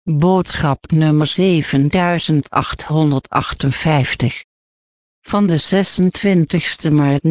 Boodschap nummer 7858. Van de 26 maart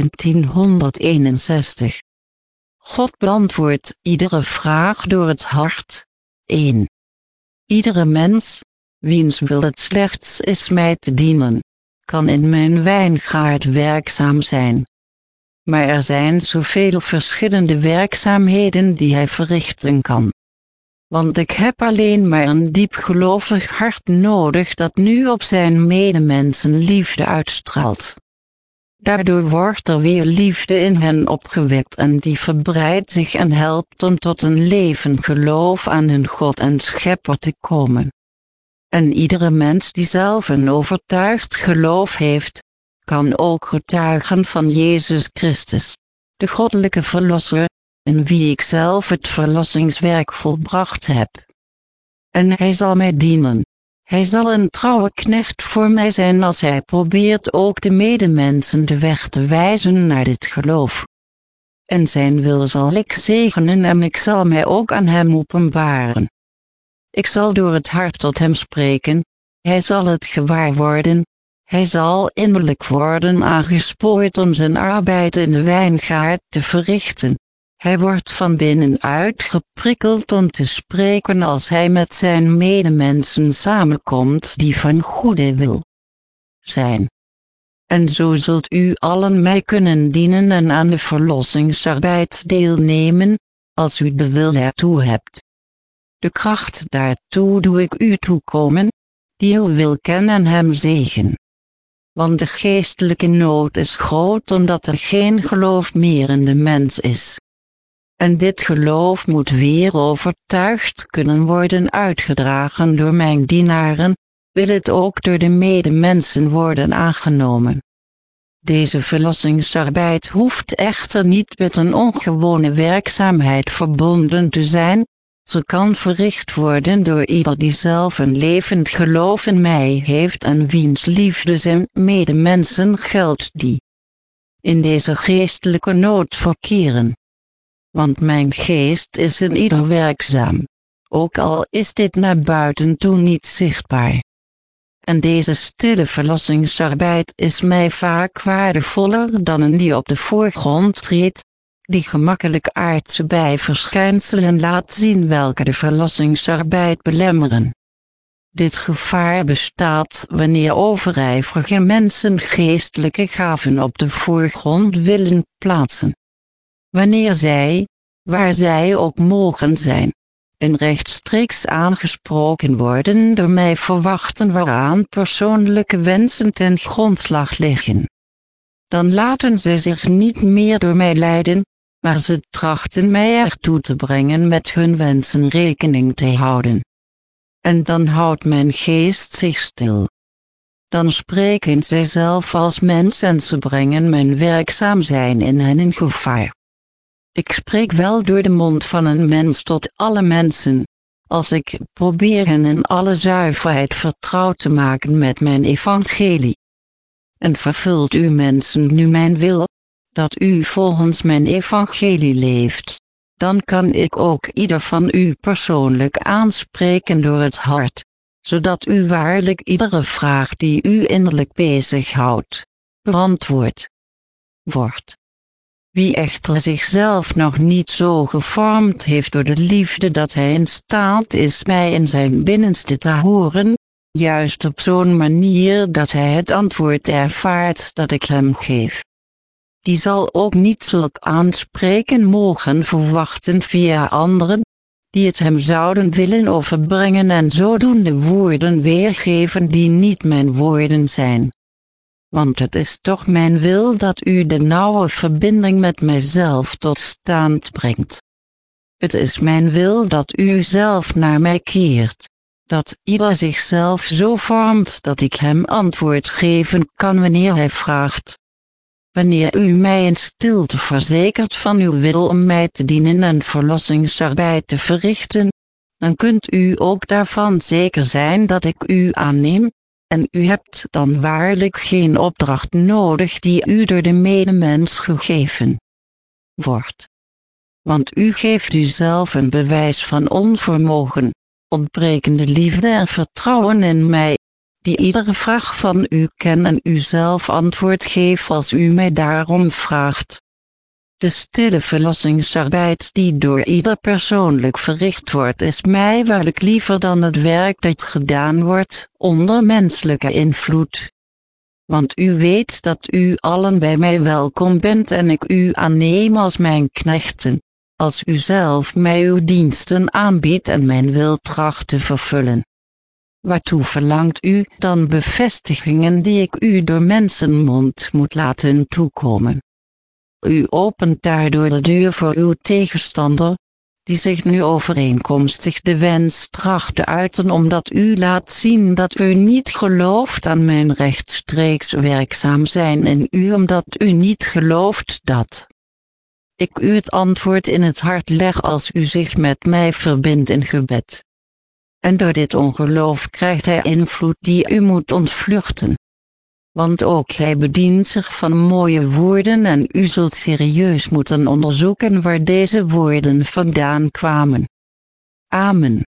1961. God beantwoordt iedere vraag door het hart. 1. Iedere mens, wiens wil het slechts is mij te dienen, kan in mijn wijngaard werkzaam zijn. Maar er zijn zoveel verschillende werkzaamheden die hij verrichten kan. Want ik heb alleen maar een diepgelovig hart nodig dat nu op zijn medemensen liefde uitstraalt. Daardoor wordt er weer liefde in hen opgewekt en die verbreidt zich en helpt om tot een levend geloof aan hun God en Schepper te komen. En iedere mens die zelf een overtuigd geloof heeft, kan ook getuigen van Jezus Christus, de goddelijke Verlosser, in wie ik zelf het verlossingswerk volbracht heb. En hij zal mij dienen. Hij zal een trouwe knecht voor mij zijn als hij probeert ook de medemensen de weg te wijzen naar dit geloof. En zijn wil zal ik zegenen en ik zal mij ook aan hem openbaren. Ik zal door het hart tot hem spreken, hij zal het gewaar worden, hij zal innerlijk worden aangespoord om zijn arbeid in de wijngaard te verrichten. Hij wordt van binnenuit geprikkeld om te spreken als hij met zijn medemensen samenkomt die van goede wil zijn. En zo zult u allen mij kunnen dienen en aan de verlossingsarbeid deelnemen, als u de wil ertoe hebt. De kracht daartoe doe ik u toekomen, die uw wil kennen en hem zegen. Want de geestelijke nood is groot omdat er geen geloof meer in de mens is. En dit geloof moet weer overtuigd kunnen worden uitgedragen door mijn dienaren, wil het ook door de medemensen worden aangenomen. Deze verlossingsarbeid hoeft echter niet met een ongewone werkzaamheid verbonden te zijn, ze kan verricht worden door ieder die zelf een levend geloof in mij heeft en wiens liefde zijn medemensen geldt die in deze geestelijke nood verkeren. Want mijn geest is in ieder werkzaam, ook al is dit naar buiten toe niet zichtbaar. En deze stille verlossingsarbeid is mij vaak waardevoller dan een die op de voorgrond treedt, die gemakkelijk aardse bijverschijnselen laat zien welke de verlossingsarbeid belemmeren. Dit gevaar bestaat wanneer overijverige mensen geestelijke gaven op de voorgrond willen plaatsen. Wanneer zij, waar zij ook mogen zijn, en rechtstreeks aangesproken worden door mij verwachten waaraan persoonlijke wensen ten grondslag liggen. Dan laten ze zich niet meer door mij leiden, maar ze trachten mij ertoe te brengen met hun wensen rekening te houden. En dan houdt mijn geest zich stil. Dan spreken zij zelf als mens en ze brengen mijn werkzaam zijn in hen in gevaar. Ik spreek wel door de mond van een mens tot alle mensen, als ik probeer hen in alle zuiverheid vertrouwd te maken met mijn evangelie. En vervult u mensen nu mijn wil, dat u volgens mijn evangelie leeft, dan kan ik ook ieder van u persoonlijk aanspreken door het hart, zodat u waarlijk iedere vraag die u innerlijk bezighoudt, beantwoord wordt. Wie echter zichzelf nog niet zo gevormd heeft door de liefde dat hij in staat is mij in zijn binnenste te horen, juist op zo'n manier dat hij het antwoord ervaart dat ik hem geef, die zal ook niet zulk aanspreken mogen verwachten via anderen, die het hem zouden willen overbrengen en zodoende woorden weergeven die niet mijn woorden zijn. Want het is toch mijn wil dat u de nauwe verbinding met mijzelf tot stand brengt. Het is mijn wil dat u zelf naar mij keert, dat ieder zichzelf zo vormt dat ik hem antwoord geven kan wanneer hij vraagt. Wanneer u mij in stilte verzekert van uw wil om mij te dienen en verlossingsarbeid te verrichten, dan kunt u ook daarvan zeker zijn dat ik u aanneem, en u hebt dan waarlijk geen opdracht nodig die u door de medemens gegeven wordt. Want u geeft uzelf een bewijs van onvermogen, ontbrekende liefde en vertrouwen in mij, die iedere vraag van u ken en u zelf antwoord geef als u mij daarom vraagt. De stille verlossingsarbeid die door ieder persoonlijk verricht wordt is mij waarlijk liever dan het werk dat gedaan wordt onder menselijke invloed. Want u weet dat u allen bij mij welkom bent en ik u aanneem als mijn knechten, als u zelf mij uw diensten aanbiedt en mijn wil tracht te vervullen. Waartoe verlangt u dan bevestigingen die ik u door mensenmond moet laten toekomen? U opent daardoor de deur voor uw tegenstander, die zich nu overeenkomstig de wens tracht te uiten omdat u laat zien dat u niet gelooft aan mijn rechtstreeks werkzaam zijn in u omdat u niet gelooft dat ik u het antwoord in het hart leg als u zich met mij verbindt in gebed. En door dit ongeloof krijgt hij invloed die u moet ontvluchten. Want ook hij bedient zich van mooie woorden en u zult serieus moeten onderzoeken waar deze woorden vandaan kwamen. Amen.